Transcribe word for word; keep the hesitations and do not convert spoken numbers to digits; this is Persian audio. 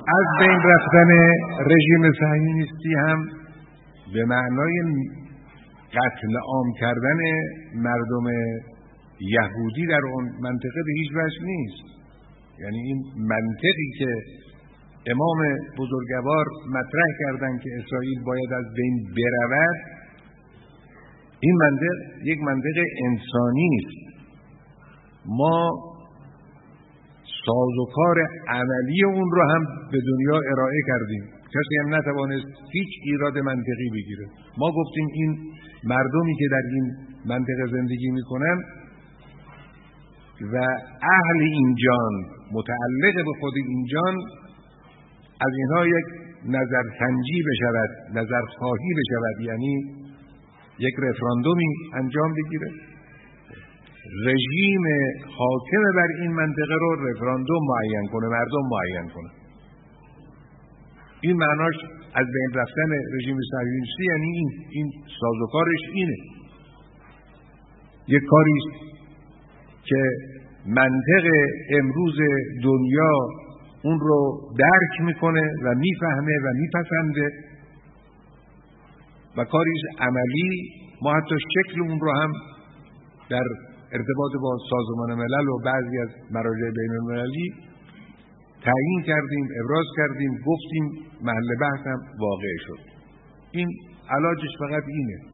از بین رفتن رژیم صهیونیستی هم به معنای قتل عام کردن مردم یهودی در اون منطقه به هیچ وجه نیست. یعنی این منطقی که امام بزرگوار مطرح کردن که اسرائیل باید از بین برود، این منطق یک منطق انسانی است. ما سازوکار عملی اون رو هم به دنیا ارائه کردیم، کسی هم نتوانست هیچ ایراد منطقی بگیره. ما گفتیم این مردمی که در این منطقه زندگی میکنن و اهل این جان، متعلق به خود این جان، از اینها یک نظرسنجی بشود، نظرخواهی بشود، یعنی یک رفراندومی انجام بگیره. رژیم حاکم بر این منطقه رو رفراندوم معین کنه، مردم معین کنه. این معناش از بین رفتن رژیم صهیونیستی یعنی این این سازوکارش اینه. یک کاری که منطق امروز دنیا اون رو درک میکنه و میفهمه و میپسنده و کاری عملی. ما حتی شکل اون رو هم در ارتباط با سازمان ملل و بعضی از مراجع بین المللی تعیین کردیم، ابراز کردیم، گفتیم، محل بحث هم واقع شد. این علاجش فقط اینه.